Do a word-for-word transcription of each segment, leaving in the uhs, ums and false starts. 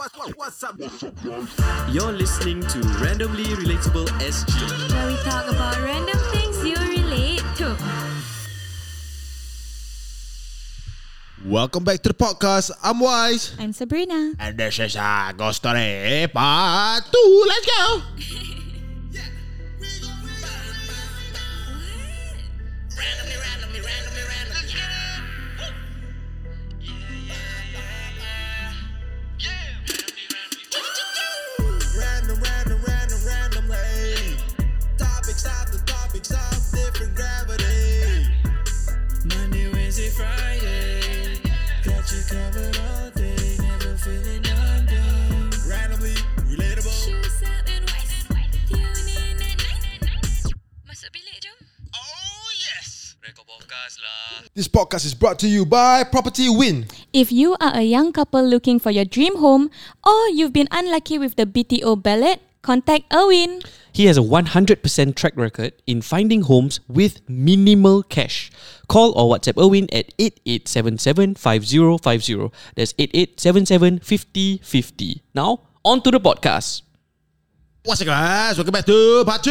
What's up? You're listening to Randomly Relatable S G, where we talk about random things you relate to. Welcome back to the podcast. I'm Wise. I'm Sabrina. And this is uh, Ghost Story Part two. Let's go. This podcast is brought to you by Property Win. If you are a young couple looking for your dream home, or you've been unlucky with the B T O ballot, contact Erwin. He has a one hundred percent track record in finding homes with minimal cash. Call or WhatsApp Erwin at eight eight seven seven, five zero five zero. That's eight eight seven seven, five zero five zero. Now, on to the podcast. What's up, guys? Welcome back to Part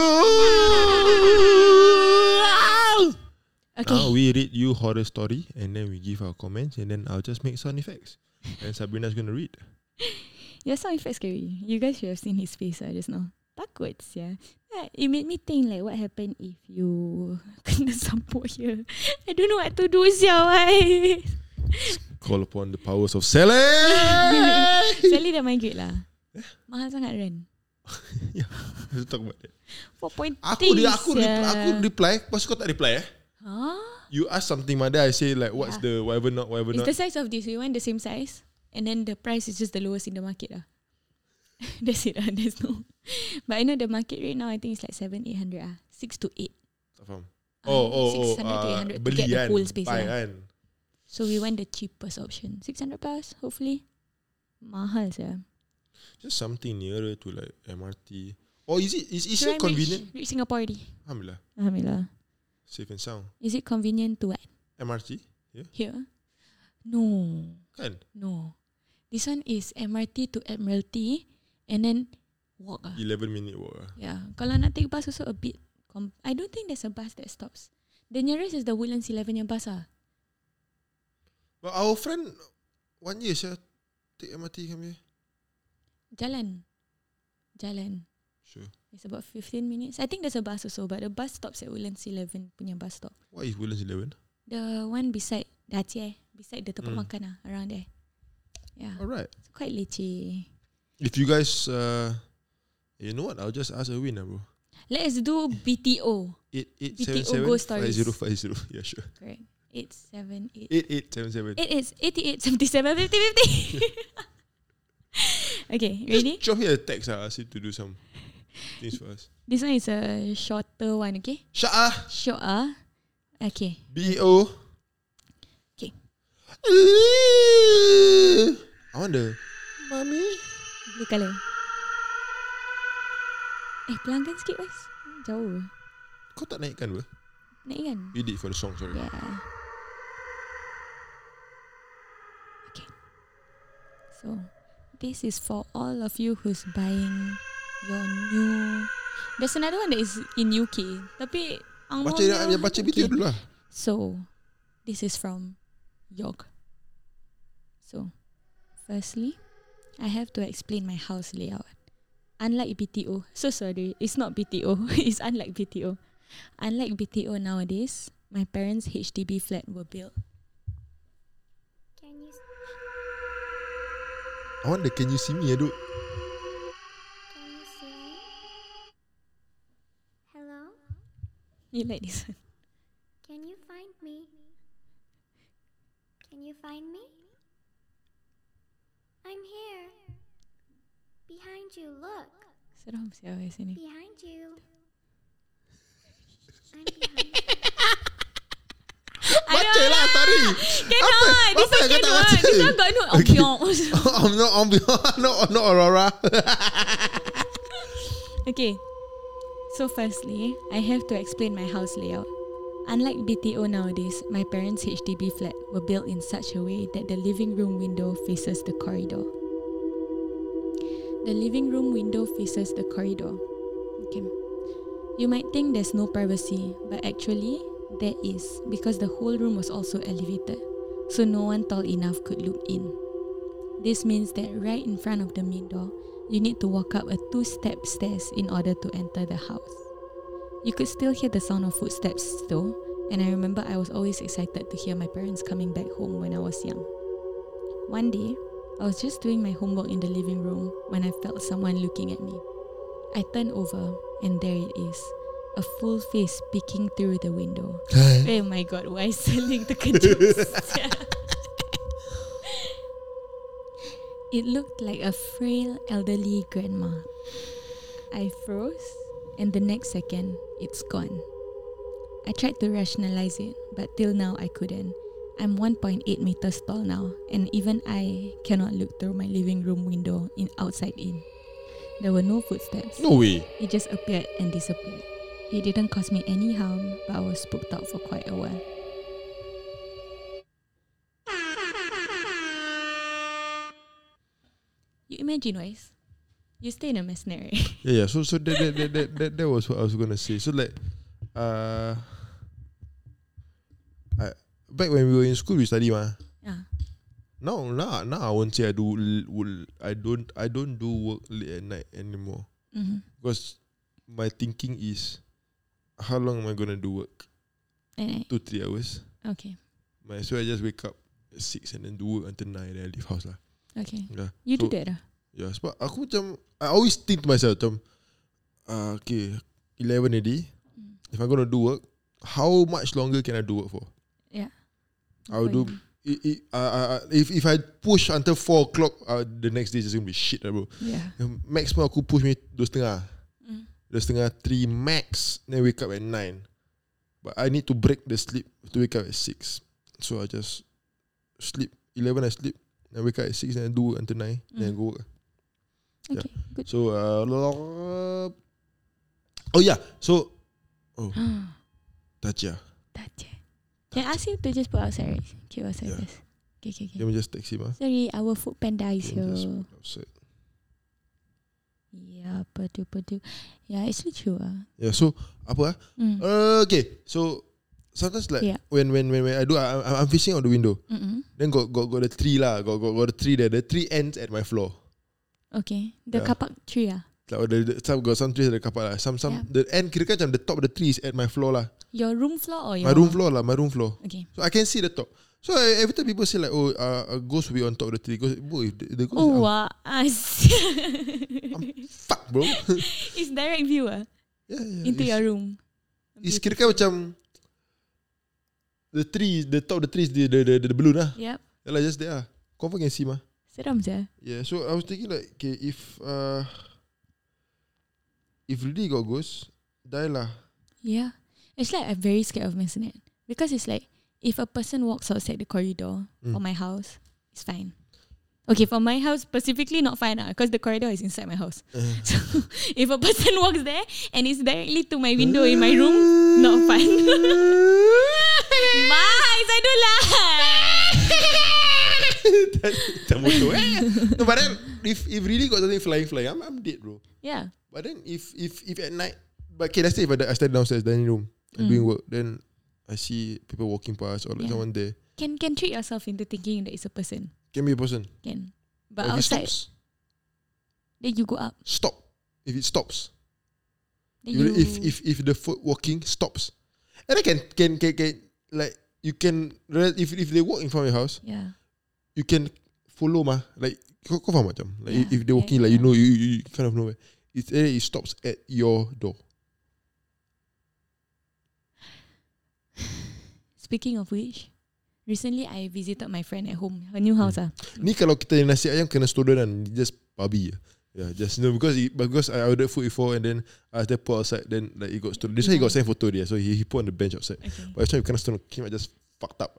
two. Okay. Now we read you horror story and then we give our comments and then I'll just make sound effects. And Sabrina's going to read. Your sound effects scary. You guys should have seen his face uh, just now. Backwards, yeah. yeah. It made me think like what happened if you kena sampuk here. I don't know what to do, sia. Why? Call upon the powers of Sally. Sally dah migrate lah. Mahal sangat rent. Yeah, let's talk about that. four point three Aku dia aku reply, aku reply, pas kau tak reply eh? Huh? You ask something, mother. I say like, what's Yeah. the whatever not whatever It's not. the size of this. We want the same size, and then the price is just the lowest in the market lah. That's it lah. There's no. But I know the market right now. I think it's like seven, eight hundred ah, six to eight. Tak faham. Uh, Oh oh oh. six hundred to eight hundred to beli get the kan, whole space buy lah. kan. So we want the cheapest option, six hundred plus, hopefully. Mahal sah. Just something nearer to like M R T. Or is it is, is Should it I convenient? Reach, reach Singapore already. Alhamdulillah. Alhamdulillah. Safe and sound. Is it convenient to what? M R T? Yeah. Here? No. Kan? No. This one is M R T to Admiralty and then walk ah. eleven minute walk ah. Yeah. Kalau nak take bus also a bit. Com- I don't think there's a bus that stops. The nearest is the Woodlands eleven yang bus ah. But our friend one year saya take M R T come here. Jalan. Jalan. Sure. It's about fifteen minutes. I think there's a bus also, but the bus stops at Woodlands eleven punya bus stop. What is Woodlands eleven? The one beside Dacie, beside the tempat Mm. makan ah, around there. Yeah. Alright. It's quite leceh. If you guys uh you know what, I'll just ask Erwin lah bro. Let's do B T O. Eight eight B T O seven seven ghost five stories. zero five zero. Yeah sure. Correct. Eight seven eight. Eight eight seven seven. It is eighty-eight, seventy-seven, fifty, fifty. Okay, ready? Just drop me a text. I'll ask you to do some things for us. This one is a shorter one, okay? Shut up. Short ah. Okay. B O. Okay. I wonder. Mommy. Blue colour. Eh, pelanggan sikit, guys. Jauh. Kau tak naikkan apa? Naik kan? You did for the song, sorry. Yeah. Okay. So, this is for all of you who's buying your new. There's another one that is in U K. Tapi ang Baca yang, yang baca B T O dulu lah. So, this is from York. So, firstly, I have to explain my house layout. Unlike B T O, so sorry, it's not B T O. It's unlike B T O. Unlike B T O nowadays, my parents' H D B flat were built. Can you I wonder, can you see me, Aduk? can you see me? Hello? You like this one? Can you find me? Can you find me? I'm here. Behind you, look. Seram siapa sini. Behind you. I'm behind you. Baca lah, tadi. Cannot. This apa one yang kau tak cannot. baca? This one got no ambience. I'm not ambiance. No, no Aurora. Okay. So firstly, I have to explain my house layout. Unlike B T O nowadays, my parents' H D B flat were built in such a way that the living room window faces the corridor. The living room window faces the corridor. Okay. You might think there's no privacy, but actually there is, because the whole room was also elevated, so no one tall enough could look in. This means that right in front of the main door, you need to walk up a two-step stairs in order to enter the house. You could still hear the sound of footsteps though, and I remember I was always excited to hear my parents coming back home when I was young. One day, I was just doing my homework in the living room when I felt someone looking at me. I turned over and there it is, a full face peeking through the window. Oh my god, why selling the kejut? It looked like a frail elderly grandma. I froze and the next second, it's gone. I tried to rationalize it, but till now I couldn't. I'm one point eight meters tall now, and even I cannot look through my living room window in outside in. There were no footsteps. No way. It just appeared and disappeared. It didn't cause me any harm, but I was spooked out for quite a while. You imagine, Wise, you stay in a masonry. Yeah, yeah. So so that that, that that that that was what I was gonna say. So like, uh, I back when we were in school we study mah. Yeah. Now now now I won't say I do l- will I don't I don't do work late at night anymore Mm-hmm. because my thinking is how long am I gonna do work? And Two three hours. I, okay. Might as well I just wake up at six and then do work until nine then I leave house lah. Okay. Yeah. You so, do that ah? Yeah, sebab aku macam I always think to myself macam uh, okay, eleven already. Mm. If I'm gonna do work, how much longer can I do work for? Yeah. I will do it, it, uh, uh, if if I push until four o'clock, uh, the next day is just gonna be shit lah bro. Yeah. Maximum aku push me dua setengah, Mm. dua setengah three max. Then wake up at nine. But I need to break the sleep to wake up at six. So I just sleep eleven. I sleep. Then wake up at six. Then I do until nine. Mm. Then I go work. Okay, good. So uh, oh yeah. So oh Tajia. That's it. Can I ask you to just put outside, right? Keep outside Yeah. first. Okay, okay, okay. Let me just text him ah. Sorry, our food panda is Let me just here. put outside. Yeah, padu padu. Yeah, actually true ah. Yeah. So apa ah? Mm. Uh, okay. So sometimes like Yeah. when, when when when I do I, I'm, I'm fishing out the window. Mm-mm. Then got got got the tree lah. Got got got the tree there. The tree ends at my floor. Okay, the Yeah. kapak tree ah. Like the, the, some got some trees at the car park lah. Some some Yeah. the end kira kan macam the top of the tree is at my floor lah. Your room floor or your My room floor lah. My room floor. Okay. So I can see the top. So I, every time people say like, oh, uh, a ghost will be on top of the tree. Ghost, bro, if the, the ghost, Oh, I'm, wow. Uh, fuck, bro. it's direct view ah yeah, yeah. into it's, your room. It's kira kan macam the tree, the top of the tree is the the the, the balloon lah. Yep. Yeah, like just there. Confirm can see mah. Seram je. Yeah. So I was thinking like, okay, if uh, if really got ghost, die lah. Yeah. It's like I'm very scared of masonette. Because it's like, if a person walks outside the corridor Mm. for my house, it's fine. Okay, for my house specifically not fine ah, because the corridor is inside my house. Uh. So if a person walks there and it's directly to my window in my room, not fun. Bye, I do lah. Macam motor eh. No, but then if if really got something flying flying, I'm I'm dead, bro. Yeah. But then if if if at night, but okay, let's say if I, I stand downstairs dining room and Mm. doing work, then I see people walking past or like Yeah. someone there. Can can trick yourself into thinking that it's a person. Can be a person. Can. But If it outside, stops, then you go up. stop. If it stops, Then if you if if, if the foot walking stops, and I can can can, can like you can if if they walk in front of your house, yeah. you can follow mah. Like kau kau faham macam like Yeah, if they're walking yeah, like you yeah. know you, you kind of know where. It it stops at your door. Speaking of which, recently I visited my friend at home, her new house ah. Ni kalau kita nasi ayam kena stolen kan, just babi. Yeah, just you know because he, because I ordered food before and then I asked them put outside, then like it got stolen. This one he got sent photo there, so he, he put on the bench outside. Okay. But this time you cannot stolen, came out just fucked up.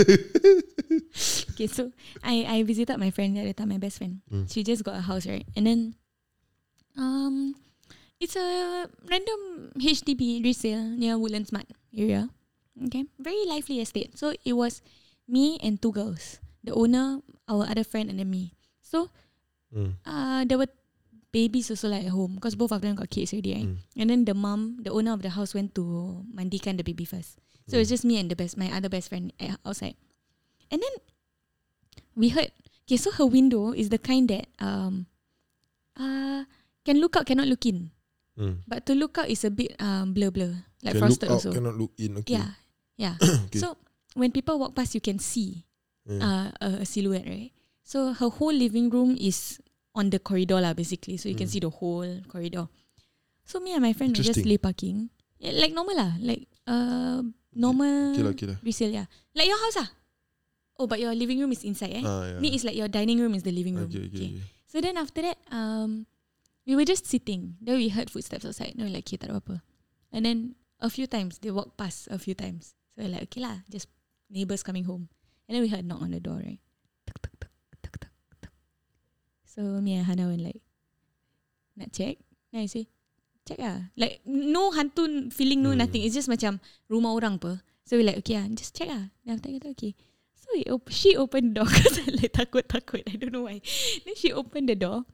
Okay, so I I visited my friend at the time, my best friend. Mm. She just got a house, right? And then um it's a random H D B resale near Woodlands Mart area. Okay. Very lively estate. So it was me and two girls. The owner, our other friend, and then me. So Mm. uh there were babies also like at home because both of them got kids already, right? Mm. And then the mom, the owner of the house, went to mandikan the baby first. So Mm. it's just me and the best, my other best friend at outside. And then we heard. Okay, so her window is the kind that um, uh, can look out, cannot look in. Mm. But to look out is a bit um blur blur, like Can look frosted out, also. cannot look in. Okay. Yeah, yeah. Okay. So when people walk past, you can see Yeah. uh, a, a silhouette, right? So her whole living room is on the corridor lah, basically. So you can Mm. see the whole corridor. So me and my friend were just Interesting. lay parking, yeah, like normal lah, like uh normal Okay lah, okay lah. resale, yeah, like your house ah. Oh, but your living room is inside, eh? Ah, yeah. Me is like your dining room is the living room. Okay, okay, okay. So then after that, um, we were just sitting. Then we heard footsteps outside. No, like, okay, tak ada apa-apa. And then a few times, they walked past a few times. So we're like, okay lah, just neighbours coming home. And then we heard a knock on the door, right? Tuk, tuk, tuk, tuk, tuk, tuk. So me and Hana went like, nak check? Then I say, check lah. Like, no hantu feeling, no Hmm. nothing. It's just macam rumah orang pe. So we're like, okay lah, just check lah. Then after that, okay. So we op- she opened the door because I like takut-takut. I don't know why. Then she opened the door.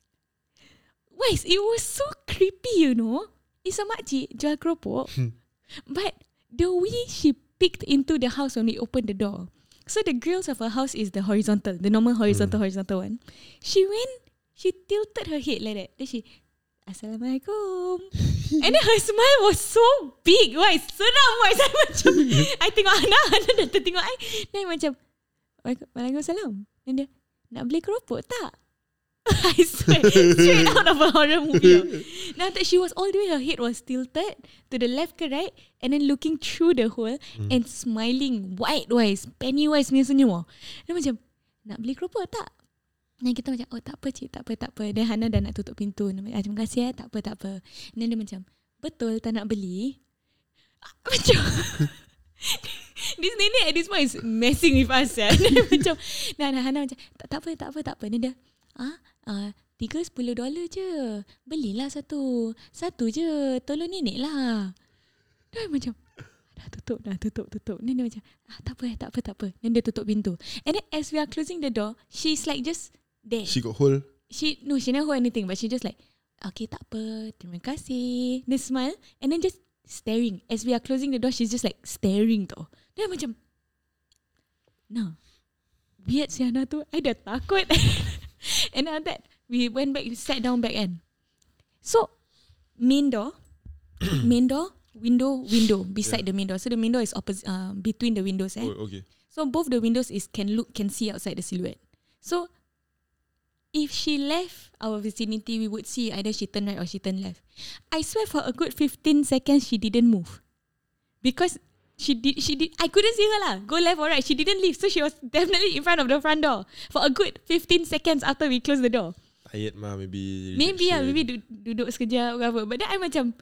Why? It was so creepy, you know. It's a makcik jual keropok. But the way she peeked into the house when we opened the door. So the grills of her house is the horizontal, the normal horizontal, Mm. horizontal one. She went, she tilted her head like that. Then she, Assalamualaikum. And then her smile was so big. Why? Seram. Why? Saya macam, I tengok Hana, Hana dah tertengok I. Then I macam, Waalaikumsalam. Then dia, nak beli keropok tak? I swear, straight out of a horror movie. Now that she was all the way, her head was tilted to the left ke right, and then looking through the hole Mm. and smiling wide-wise, Pennywise punya senyum. Dia macam, nak beli keropok tak? Dan kita macam, oh tak apa cik, tak apa, tak apa. Dan Hana dah nak tutup pintu. Dia macam, ah, terima kasih ya, tak apa, tak apa. Dan dia macam, betul tak nak beli? Ah, macam, this nenek at this point is messing with us ya. Dia macam, dan Hana macam, tak, tak apa, tak apa, tak apa. Dan dia, ah, ah tiga sepuluh dolar je. Belilah satu. Satu je. Tolong nenek lah. Dia macam, dah tutup, dah tutup, tutup. Dan dia macam, ah, tak apa, tak apa, tak apa. Dan dia tutup pintu. And then as we are closing the door, she's like just there. She got hole. She, no, she never hold anything. But she just like, okay, tak apa. Terima kasih. Then smile. And then just staring. As we are closing the door, she's just like staring tau. Dia macam, nah, weird si Hana tu. I dah takut. And after that, we went back, we sat down back kan. So, main door, main door, window, window beside Yeah. the main door. So the main door is opposite, uh, between the windows. Eh? Oh, okay. So both the windows is can look, can see outside the silhouette. So, if she left our vicinity, we would see either she turned right or she turned left. I swear for a good fifteen seconds, she didn't move. Because she did, she did, I couldn't see her lah. Go left or right. She didn't leave. So she was definitely in front of the front door for a good fifteen seconds after we closed the door. Tired mah, maybe. Maybe lah, rejection. maybe du- duduk sekejap ke apa. But then I macam,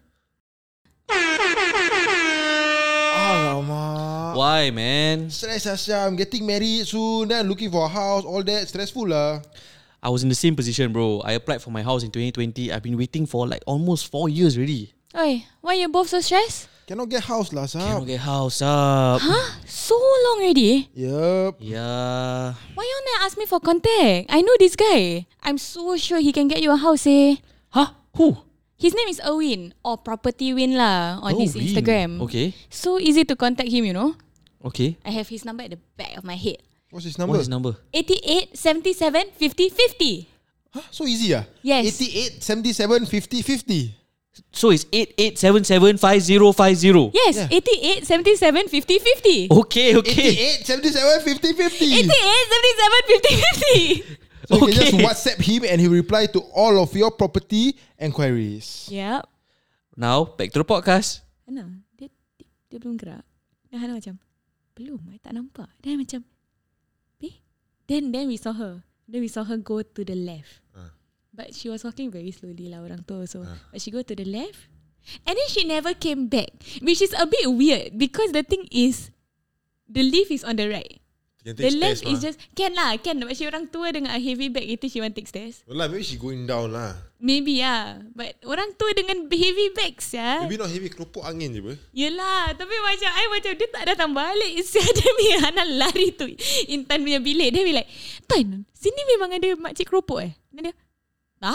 Alamak. Why, man? Stress Asya. I'm getting married soon. Then looking for a house. All that. Stressful lah. I was in the same position, bro. I applied for my house in twenty twenty. I've been waiting for like almost four years already. oi, why you both so stressed? Cannot get house lah, Cannot Sab. get house up. Huh? So long already? Yup. Yeah. Why you not ask me for contact? I know this guy. I'm so sure he can get you a house, eh? Huh? Who? His name is Erwin or Property Win lah on Oh, his Win. Instagram. Okay. So easy to contact him, you know. Okay. I have his number at the back of my head. What's his number? What's his number? eighty-eight, seventy-seven, fifty, fifty. Huh? So easy ah? Yes. eighty-eight, seventy-seven, fifty, fifty. So it's eight eight seven seven five zero five zero. Yes, Yeah. eighty-eight, seventy-seven, fifty, fifty. Okay, okay. eighty-eight, seventy-seven, fifty, fifty. eighty-eight, seventy-seven, fifty, fifty. So you can Okay. just WhatsApp him and he will reply to all of your property enquiries. Yep. Now, back to the podcast. Hana, dia, dia, dia belum gerak. Dan Hana macam, belum, I tak nampak. Dan I macam, eh? Then, then we saw her. Then we saw her go to the left. Ah. But she was walking very slowly lah, orang tua also. Ah. But she go to the left. And then she never came back. Which is a bit weird. Because the thing is, the lift is on the right. The left is just, can lah, can. But she orang tua dengan a heavy bag, itu she want take stairs. Well, lah, maybe she going down lah. Maybe yeah. But orang tua dengan heavy bags ya. Maybe not heavy, keropok angin je ber. Yelah, tapi macam I macam dia tak datang balik. Sia demi Hana lari tu Intan punya bilik. Dia be like, Tan, sini memang ada makcik keropok eh? Dan dia, tak.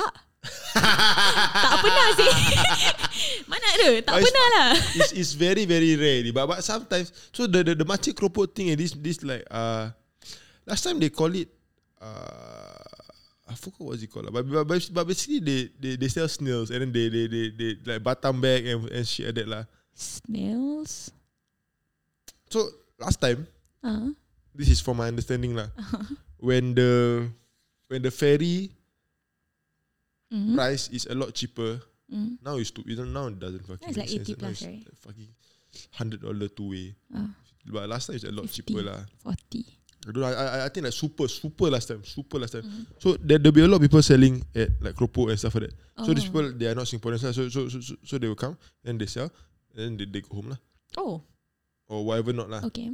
Tak pernah sih. Mana ada? Tak But it's- pernah lah. it's, it's very very rare ni. But, but sometimes so the the, the makcik keropok thing, eh, this this like uh last time they call it uh I forgot what it called. But, but, but but basically they, they they sell snails and then they they they, they like batam bag and, and shit like that lah. Snails. So last time, Uh. this is from my understanding lah. When the when the ferry Mm-hmm. price is a lot cheaper, Mm. now it's too. You know, now it doesn't fucking. Now it's like make sense. eighty Now plus, it's right? like fucking hundred dollar two way. Uh, But last time it's a lot fifty. cheaper lah. forty. I don't know. I, I I think like super super last time, super last time. Mm. So there there'll be a lot of people selling at like keropok and stuff like that. So these Oh. people they are not Singaporeans lah. So so so so, so they will come and they sell and then they, they go home lah Oh, or whatever not lah. okay.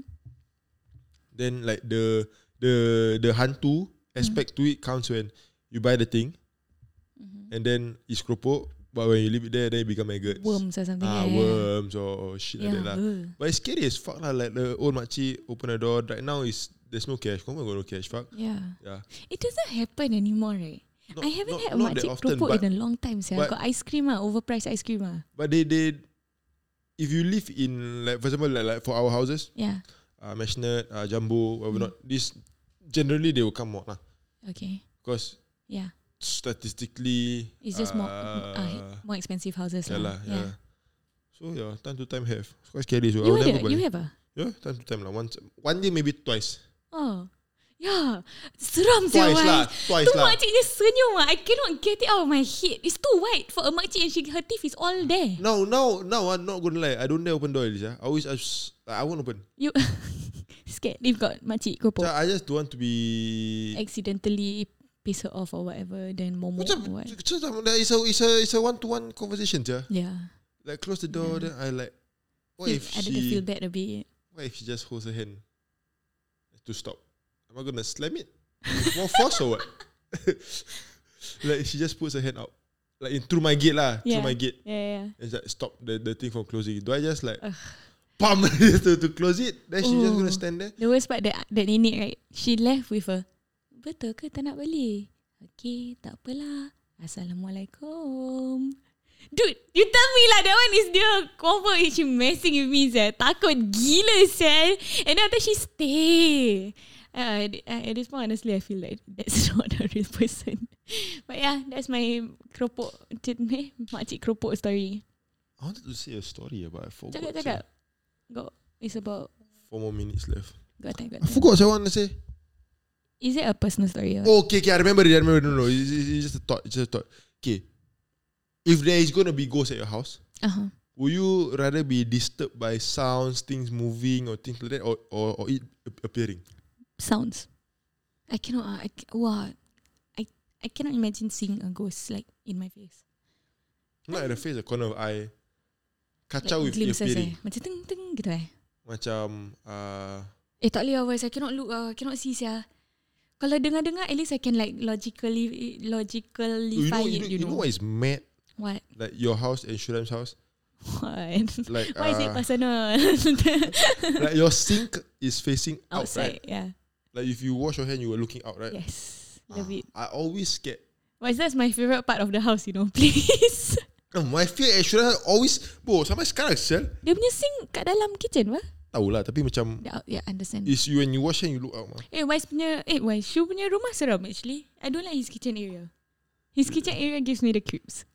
Then like the the the hantu aspect to it comes when you buy the thing Mm-hmm. and then it's keropok, but when you leave it there, then it become maggots. Worms or something. Ah, yeah, yeah. worms or, or shit Yeah. like that lah. uh. But it's scary as fuck lah. Like the old makcik open the door. Right now is there's no cash. Confirm got no cash. Fuck. Yeah. Yeah. It doesn't happen anymore, right? Not, I haven't not, had a not that makcik often, keropok but, in a long time. Sia. but- Got ice cream ah, overpriced ice cream ah. but they they if you live in like for example like, like for our houses, Yeah. uh, Mashnet, uh, Jumbo, whatever Mm. not, this generally they will come out lah. Okay. Because Yeah. statistically It's just more uh, uh, more expensive houses yeah lah. lah, yeah. So yeah, time to time have. It's quite scary. So I You will ada? never buy. You have ah? Yeah, time to time lah. Once one year maybe twice. Oh. Yeah. Seram sia. Twice why? lah. Twice Tu lah. makciknya senyum ah. I cannot get it out of my head. It's too white for a makcik and she, her teeth is all there. Now now now I'm not gonna lie. I don't dare open door at least. I always I, I won't open. You scared if got makcik keropok. I just don't want to be. Accidentally piss her off or whatever, then momo Macam, or what. macam it's a it's a it's a one to one conversation, yeah. Yeah. Like close the door, Yeah. then I like. What Feel, if I didn't she? feel bad a bit. What if she just holds her hand to stop? Am I gonna slam it? More force or what? Like she just puts her hand out, like in through my gate lah, Yeah. through my gate, Yeah, yeah. and like stop the, the thing from closing. Do I just like, Ugh. pam to, to close it? Then she just Oh. gonna stand there. The worst part that that nenek right, she left with a betul ke tak nak balik? Okay, tak apalah. Assalamualaikum. Dude, you tell me lah that one is dia confirm is she messing with me sia. Takut gila sia. And then after she stay. Uh, at this point honestly I feel like that's not a real person. But yeah, that's my keropok eh, makcik keropok story. I wanted to say a story, but I forgot. Cakap sia. cakap. Got it's about Four more minutes left. got time, got I time. forgot what I want to say. Is it a personal story? Or? Oh, okay, okay, I remember it. I remember. No, no, it's, it's it's just a thought. It's just a thought. Okay, if there is gonna be ghosts at your house, Uh-huh. would you rather be disturbed by sounds, things moving, or things like that, or or, or it ap- appearing? Sounds. I cannot. Uh, I ca- wow. I I cannot imagine seeing a ghost like in my face. Not at the face, the corner of eye. Kacau Like with glimpses appearing. eh. Macam teng teng gitu eh. Macam uh, Eh tak boleh awal. I cannot look. Uh, I cannot see sia. Kalau dengar-dengar, at least I can like logically logically you know, it. you know, you know what is mad? What? Like your house and Shurem's house. What? Like Why is it uh, personal? like your sink is facing out, Outside, right? yeah. Like if you wash your hand, you were looking out, right? Yes. Love Ah, it. I always scared. But that's my favorite part of the house, you know. Please. No, my fear at Shurem always, bro, sampai sekarang sel. Dia punya sink kat dalam kitchen, apa? Tahu lah, tapi macam Yeah, yeah, understand. is you when you wash hand you look out mah. Eh, Wise punya, eh, Wise, Shu punya rumah seram actually. I don't like his kitchen area. His kitchen area gives me the creeps.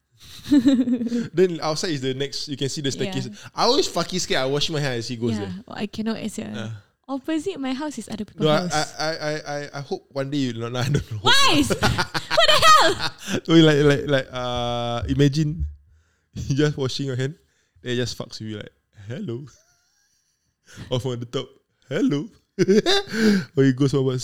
Then outside is the next. You can see the staircase. Yeah. I always fucking scared. I wash my hand and she goes Yeah, there. oh, I cannot as Yeah. Opposite my house is other people's No, I, house. I, I, I, I, I hope one day you know. I don't know. Wise! What the hell? So you like, like, like, uh, imagine you just washing your hand, then it just fucks with you like, hello, or from the top, hello, or it goes over.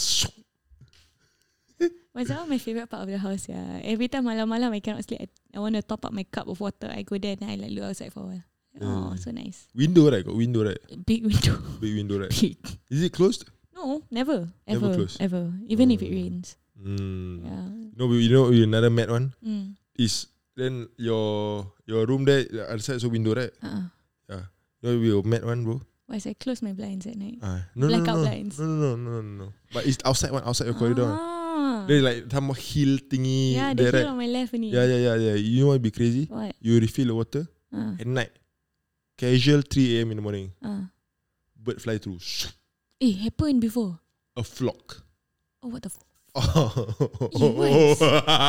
What's one of my favorite part of the house? Yeah, every time malam-malam I cannot sleep. I, I want to top up my cup of water. I go there and I like look outside for a while. Oh, Mm. so nice. Window right? Got window right? Big window. Big window right? Big. Is it closed? No, never, Never ever, close. ever. Even if it Oh. rains. Mm. Yeah. No, but you know another mad one Mm. is then your your room there the other side so window right? Uh-uh. Yeah. You know your mad one, bro. Why I close my blinds at night? Ah, no, no, Blackout no, blinds. no, no, no, no, no, no. But it's outside one, outside your corridor. one. Ah, Ah. There's like some hill thingy. Yeah, there, the right? hill on my left only. Yeah, yeah, yeah, yeah. You know what would be crazy? What? You refill the water Ah. at night. Casual three a.m. in the morning. Ah. Bird fly through. Eh, happened before. A flock. Oh, what the f- Oh.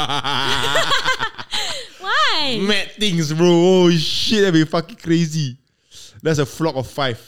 Why? Mad things, bro. Oh shit, that'd be fucking crazy. That's a flock of five.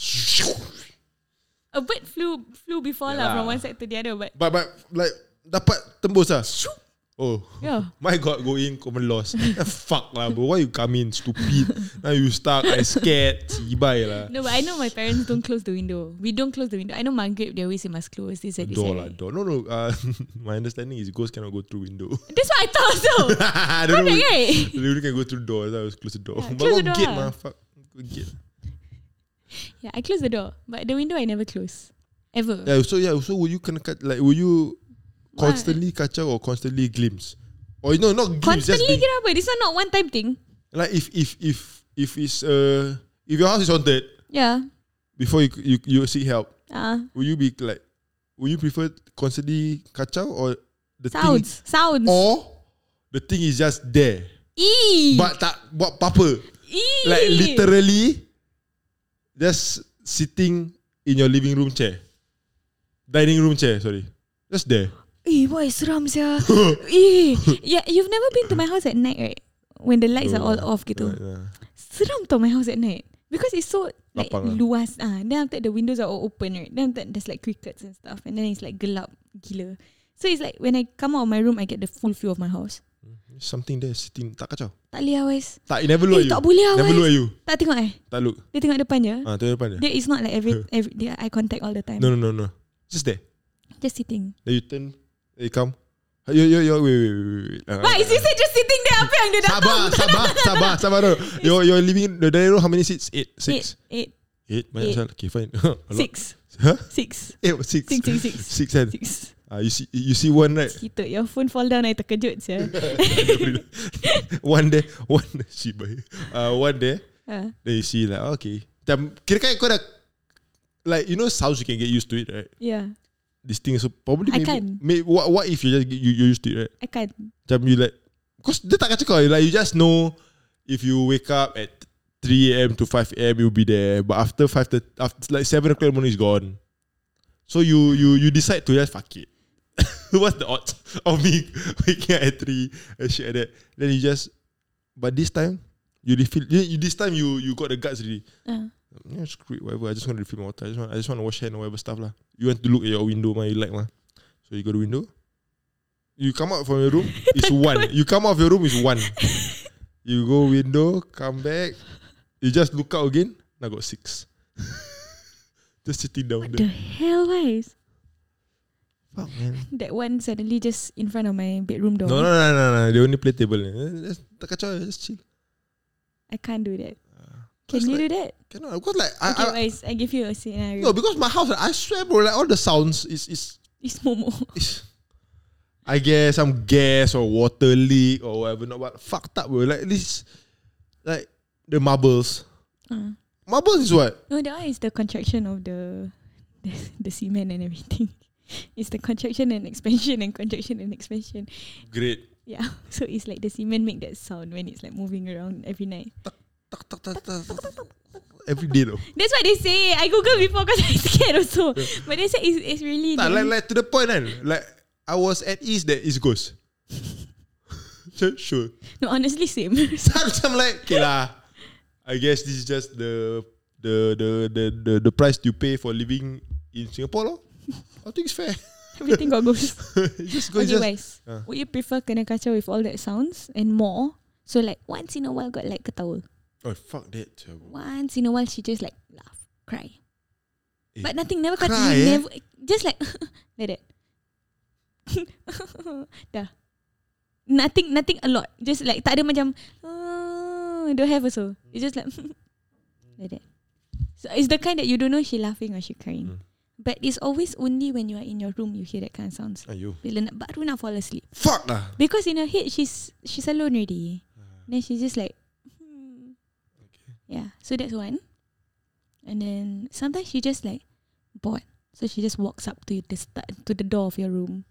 A bird flew flew before Yeah lah from lah. one side to the other, but But but like dapat tembus lah. Oh. yeah. My God, go in, common loss. Fuck lah, bro. Why you come in, stupid? Now you stuck, I scared. Cibai lah. No, but I know my parents don't close the window. We don't close the window. I know Maghrib, they always say must close this and this. Door and lah, that. door. No, no. Uh, my understanding is ghosts cannot go through window. That's what I thought also. I don't know. Correct, right? They only can go through door. So I was close the door. Yeah, but close got the door gate, lah. man. Fuck. Got gate. Yeah, I close the door, but the window I never close. Ever. Yeah. So yeah. So will you kena cut like? Will you What? constantly kacau or constantly glimpse? Or no, not glimpse. Just Constantly being, kira apa? This one not one time thing. like if if if if it's uh if your house is haunted Yeah. before you you you seek help, Uh, will you be like? Will you prefer constantly kacau or the sounds. thing? Sounds. Or the thing is just there, Eee. but tak buat apa-apa. Eee. Like literally just sitting in your living room chair. Dining room chair, sorry. Just there. Eh, boy, seram sia. Eh, yeah, you've never been to my house at night, right? When the lights are all off gitu. Right, yeah. Seram tau my house at night. Because it's so like Lapang lah. luas. Ah, then after that, the windows are all open, right? Then after that, there's like crickets and stuff. And then it's like gelap gila. So it's like when I come out of my room, I get the full view of my house. Something there sitting. Tak kacau. Tak boleh awais. Tak, it never look Eh, at you. tak boleh Never look awais. at you. Tak tengok eh? Tak look. Dia tengok depan je. Ah, tengok depan dia. Dia is not like every, every dia eye contact all the time. No, no, no, no. Just there. Just sitting. Then you turn. Then you come. Yo, yo, yo, wait, wait, wait, wait. Uh, Why? Is he said just sitting there? Apa yang dia datang? Sabar, sabar, sabar, sabar. No. Your, your living the dining room, how many seats? Eight, six. Eight. Eight. Banyak Eight. asal. Okay, fine. A lot. Six. Huh? Six. Eight or six? Six, six, six. Six kan? Six. Ah, you see, you see one right? Kita, your phone fall down, I terkejut sia. One there, one shit boy. Uh, one there. Ah. Then you see like okay. Macam kira kan kau dah like you know sounds you can get used to it, right? Yeah. This thing so probably I maybe, can't. maybe what what if you just get- you you used to it, right? I can't. Macam you like cause dia tak kacau kau like you just know if you wake up at three a.m. to five a.m. you'll be there, but after five to after like seven o'clock in the morning is gone. So you you you decide to just fuck it. What's the odds of me waking up at three and shit like that? Then you just, but this time you refill. You, you this time you you got the guts already. Uh. Yeah, screw it, whatever. I just want to refill my water. I just want I just want to wash hand or whatever stuff lah. You want to look at your window, man. You like man. So you go to window. You come out from your room. It's one. You come out of your room. It's one. You go window, come back. You just look out again. Now got six. Just sitting down What the there. hell, guys? Fuck man. That one suddenly just in front of my bedroom door. No, no, no, no, no. They only play table. Eh, Just tak kacau. Just chill. I can't do that. Can Because you like, do that? Cannot. Because like I, Okay, I, guys, I give you a scenario. no, because my house. I swear, bro. Like all the sounds is is It's Momo. is. I guess some gas or water leak or whatever. Not but fucked up, bro. Like this, like the marbles. Uh. Marbles is what? No, that one is the contraction of the, the the cement and everything. It's the contraction and expansion and contraction and expansion. Great. Yeah. So it's like the cement make that sound when it's like moving around every night. Tak, tak, tak, tak, tak. Every day though. That's what they say. I Googled before because I'm scared also. But they say it's, it's really Tak, like, damn- like to the point kan. Like I was at ease that it's ghost. Sure. No, honestly same. So I'm like, okay lah. I guess this is just the the the the the, the price you pay for living in Singapore, lor. I think it's fair. Everything got ghost. Just go. Okay, Just guys. Ah. Would you prefer kena kacau with all that sounds and more? So like once in a while got like ketawa. oh fuck that. sia, bro. Once in a while she just like laugh, cry. Eh, But nothing, never cut. cry, eh? Never, just like like that. Dah. Nothing, nothing a lot. Just like tak ada macam uh, don't have also. It's just like like that. So it's the kind that you don't know she laughing or she crying. Mm. But it's always only when you are in your room you hear that kind of sounds. Ayo. Bila nak, baru nak fall asleep. Fuck lah. Because in her head she's she's alone already. Then she's just like hmm. Yeah. So that's one. And then sometimes she just like bored. So she just walks up to the st- to the door of your room. Eh.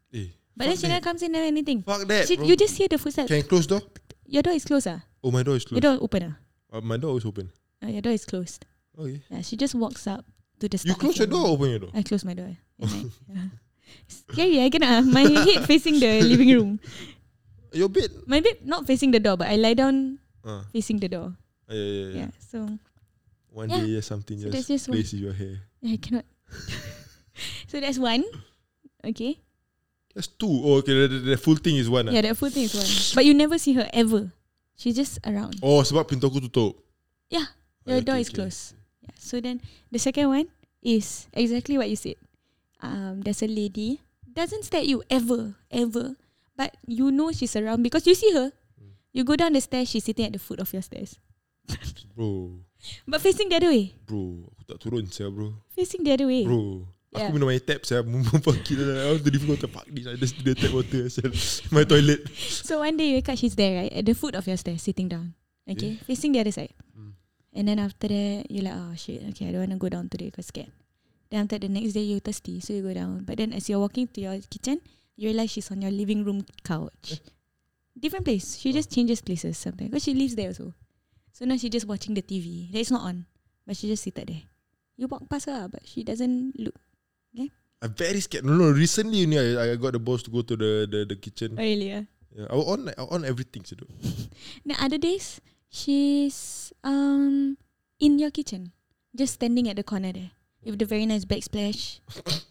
But then Fuck she that. never comes in or anything. Fuck that, She, bro. you just hear the footsteps. Can you close door? Your door is closed, ah. Oh, my door is Your closed. door open, ah. Uh, my door is open. Uh, your door is closed. Okay. Yeah, she just walks up to the. You start close of your door or open your door? I close my door. At night. Yeah. Scary, I cannot. My head facing the living room. Your bed? My bed not facing the door, but I lie down Uh, facing the door. yeah, yeah, yeah. Yeah. So One Yeah. day, yeah, something So just, that's just one. plays in your hair. I cannot. So that's one. Okay. That's two. Oh, okay. The, the, the full thing is one. ah. Yeah, that full thing is one. But you never see her ever. She's just around. Oh, sebab pintu aku tutup. Yeah. Oh, Your okay, door is okay. closed. Yeah. So then the second one is exactly what you said. Um, there's a lady doesn't stare at you ever, ever. But you know she's around because you see her. Hmm. You go down the stairs, she's sitting at the foot of your stairs. Bro. But facing the other way. Bro. Aku tak turun saya, bro. Facing the other way. Bro. Yeah. Aku minum air tap saya. Fuck it. I want to leave water. Fuck this. I just do the tap water. My toilet. So one day you wake up, she's there, right? At the foot of your stairs, sitting down. Okay? Facing the other side. Mm. And then after that, you're like, oh shit, okay, I don't want to go down today because scared. Then after the next day, you're thirsty, so you go down. But then as you're walking to your kitchen, you realize she's on your living room couch. Different place. She just changes places sometimes. Because she lives there also. So now she's just watching the T V. That is not on. But she just seated there. You walk past her, but she doesn't look. I'm very scared. No, no. Recently, you know, I, I got the boss to go to the the, the kitchen. Oh, really? Yeah. Yeah, I will on I will on everything. So The other days, she's um in your kitchen, just standing at the corner there with the very nice backsplash.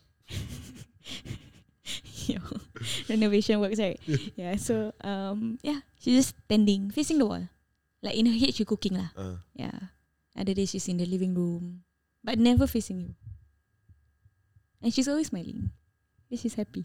Yo, renovation works, right? Yeah. So um yeah, she's just standing facing the wall, like in her head she cooking lah. uh, Yeah. Other days she's in the living room, but never facing you. And she's always smiling. Yeah, she's happy.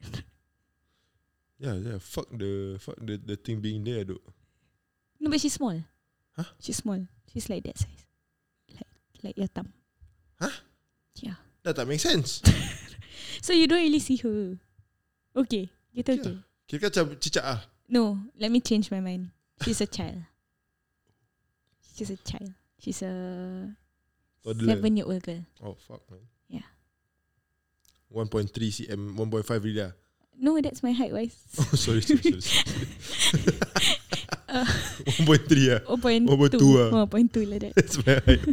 yeah, yeah. Fuck the fuck the, the thing being there, though. No, but she's small. Huh? She's small. She's like that size, like like your thumb. Huh? Yeah. That that makes sense. So you don't really see her. Okay, gitu okay. Kira macam cicak ah. No, let me change my mind. She's a child. She's a child. She's a Toddler. seven-year-old girl. Oh fuck, man. Yeah. one point three centimeters, one point five really ah. No, that's my height, wise. Oh, sorry, sorry, sorry. sorry. uh, one point three ah. one point one point two two. ah. one point two like that. That's my height.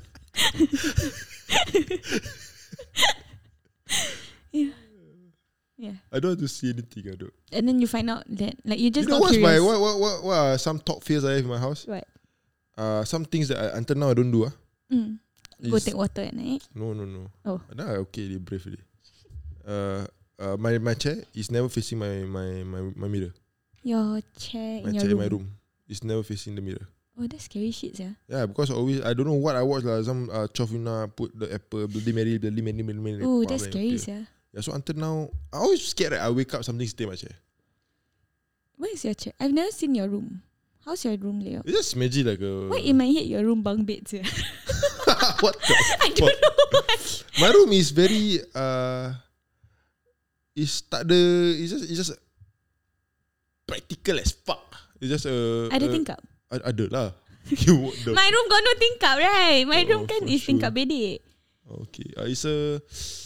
Yeah. Yeah. I don't want to see anything. I don't. And then you find out that, like, you just You know got what's my curious. what, what what what are some top fears I have in my house? What? Uh, some things that I, until now I don't do ah. Mm. Go Is- take water at night. No, no, no. Oh. Now I okay, they brave already. Uh, uh, my my chair is never facing my my my, my mirror. Your chair My in your chair room. in my room is never facing the mirror. Oh, that's scary shit, yeah. Yeah, because I always I don't know what I watch lah. Some uh, Chofina put the apple, Bloody Mary, Bloody Mary, Bloody Mary. Oh, Wah, that's man, scary, okay. yeah. Yeah, so until now, I always scared that I wake up something stay in my chair. Where is your chair? I've never seen your room. How's your room layout? It's just imagine like a. Why in my head your room bunk beds? Yeah? What the I don't fuck? know why. My room is very uh, is tak ada. It's just it's just practical as fuck. It's just a. Ada a- tingkap. a- Ada lah. You what the My room got no tingkap, right? My Oh, room kan for is sure. tingkap bedek. Okay, uh, it's a.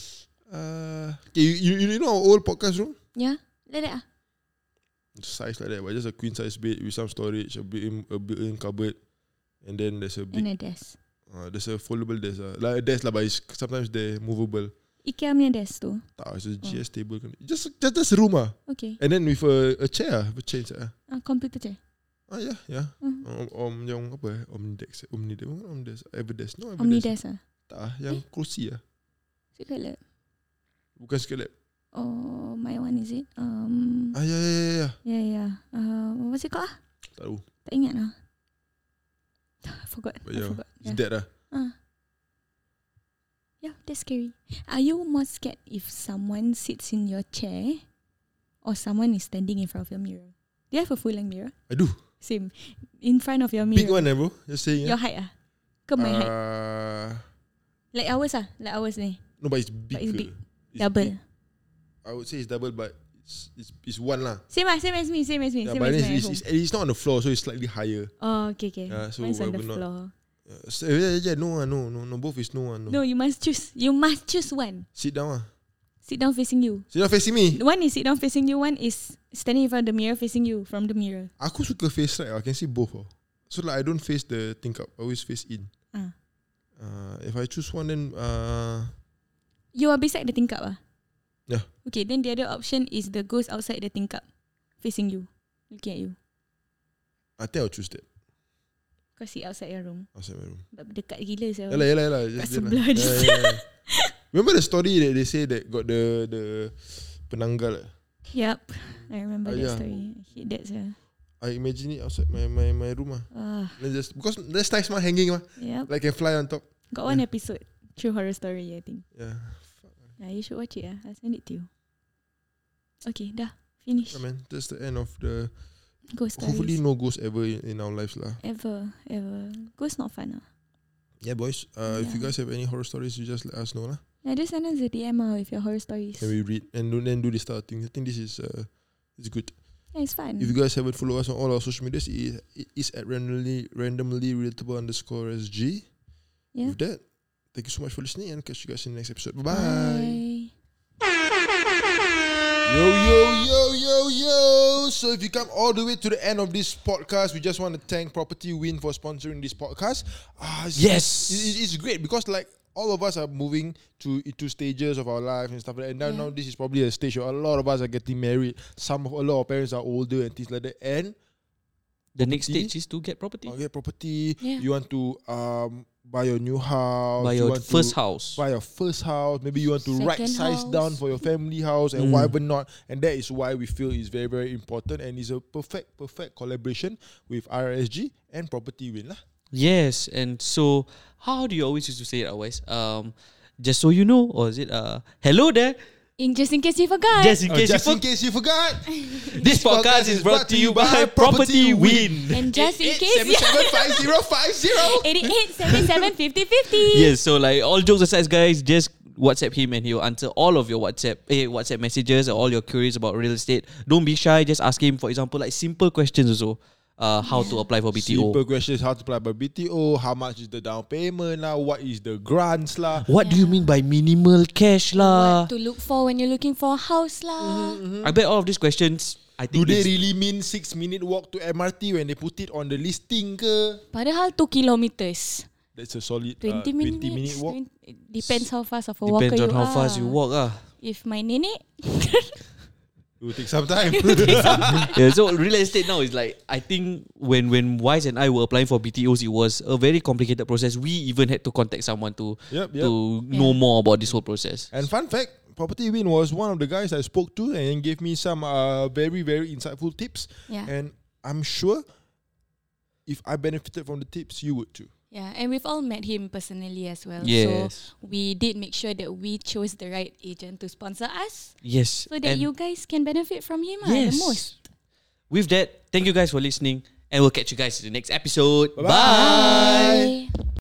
Uh, okay, you, you you know our old podcast room? Yeah, like that ah. Size like that, but just a queen size bed with some storage, a built-in a built-in cupboard, and then there's a big, And a desk. uh, there's a foldable desk, uh, like a desk lah, but it's, sometimes they're movable. IKEA punya desk tu. Tak, it's a G S table, kan. just just just a room ah, Okay. and then with a a chair, ah, a chair inside ah. Ah, computer chair. Ah yeah, yeah. Hmm. Om, om yang apa? eh? Omnidesk, Omnidesk, bukan Omnidesk, Everdesk, no Omni Everdesk. desk ah. Tak, ah, yang kerusi ah, Secret lab. bukan skelep. Oh, my one is it? Um, Ah yeah, yeah, yeah, yeah. yeah, yeah. Uh, what's it called ah? Tak tahu. Tak ingat lah. I forgot. But I yeah, forgot. it's Yeah. that ah. Ah. Yeah, that's scary. Are you more scared if someone sits in your chair or someone is standing in front of your mirror? Do you have a full length mirror? I do. Same. In front of your Big mirror. one eh, bro. Just saying. Your Yeah. height ah? Ke my height? Uh, Like ours ah? Like ours ni? no, but it's big. But it's ke? big. It's Double. big. I would say it's double, but it's it's, it's one lah. Same ah, same as me, same as me, Yeah, same but as it's, me at it's, home. it's, it's not on the floor, so it's slightly higher. Oh, okay, okay. Yeah, so Mine's on the we're not- floor. Uh, so, yeah, yeah, no, ah, no, no, no. Both is no, ah, no. No, you must choose. You must choose one. Sit down, ah. sit down facing you. Sit down facing me. One is sit down facing you. One is standing in front of the mirror facing you from the mirror. Aku suka face right. I can see both. Oh. So like I don't face the tingkap. I always face in. Ah. Uh, if I choose one, then uh, You are beside the tingkap ah. Yeah. Okay, then the other option is the ghost outside the tingkap, facing you, looking at you. I think I'll choose that. Kau sit outside your room. Outside my room. But dekat gila saya. Yalah, yalah, yalah. Kat Just sebelah yeah, je. yeah, yeah. Remember the story that they say that got the the penanggal? Yup, I remember Ah, that yeah. story. I hate that sir. I imagine it outside my my my room ah. Ah, Then just because there's nice mah hanging mah, yep. like can fly on top. Got one Yeah. episode, True Horror Story, I think. Yeah. Yeah, you should watch it. Ah, I'll send it to you. Okay, dah finish. I mean, that's the end of the. Ghost Hopefully, stories. no ghosts ever in, in our lives lah. Ever, ever. Ghost not fun ah. Yeah, boys. Uh, if you Yeah. guys have any horror stories, you just let us know lah. Yeah, just send us a D M ah with your horror stories. Can we read and do, then do this type of thing? I think this is uh, it's good. Yeah, it's fun. If you guys haven't followed us on all our social medias, it, it is at randomly randomly relatable underscore S G. Yeah. With that, thank you so much for listening and catch you guys in the next episode. Bye Bye. Yo, yo, yo, yo, yo. So if you come all the way to the end of this podcast, we just want to thank Property Win for sponsoring this podcast. Ah, it's, Yes. it- it's great because like all of us are moving to into stages of our life and stuff like that. And now, Yeah. now this is probably a stage where a lot of us are getting married. Some of a lot of parents are older and things like that. And The next Property. stage is to get property. uh, get property. Yeah. You want to um buy your new house. Buy you your want first to house. buy your first house. Maybe you want to right Second size house. down for your family house and Mm. whatever not. And that is why we feel it's very, very important and it's a perfect, perfect collaboration with R S G and Property Win lah. Yes, and so how do you always used to say it always? Um, just so you know, or is it uh, hello there? In just in case you forgot. Just in Uh, case just you in case you forgot, This podcast is brought to you by Property Win. And just in case seven seven five zero five zero. eighty-eight seventy-seven fifty fifty. Yes, so like all jokes aside, guys, just WhatsApp him and he'll answer all of your WhatsApp eh, WhatsApp messages or all your queries about real estate. Don't be shy. Just ask him, for example, like simple questions also. Uh, how to apply for B T O. Simple questions: how to apply by B T O, how much is the down payment lah, what is the grants lah. What do you mean by minimal cash lah? What to look for when you're looking for a house lah. I bet all of these questions, I Do think they it's- really mean six minute walk to M R T when they put it on the listing ke? Padahal two kilometers. That's a solid uh, Twenty minutes. twenty minute walk. twenty It depends how fast of a walker depends on you how are. fast you walk ah. If my nenek, It will take some time. Yeah, so real estate now is like, I think when when Wise and I were applying for B T Os, it was a very complicated process. We even had to contact someone to Yep, yep. to know Yeah. more about this whole process. And fun fact, Property Win was one of the guys I spoke to and gave me some uh, very, very insightful tips. yeah, And I'm sure if I benefited from the tips, you would too. yeah, and we've all met him personally as well. Yes. So we did make sure that we chose the right agent to sponsor us, Yes. so that and you guys can benefit from him ah, yes. the most. With that, thank you guys for listening, and we'll catch you guys in the next episode. Bye-bye. Bye.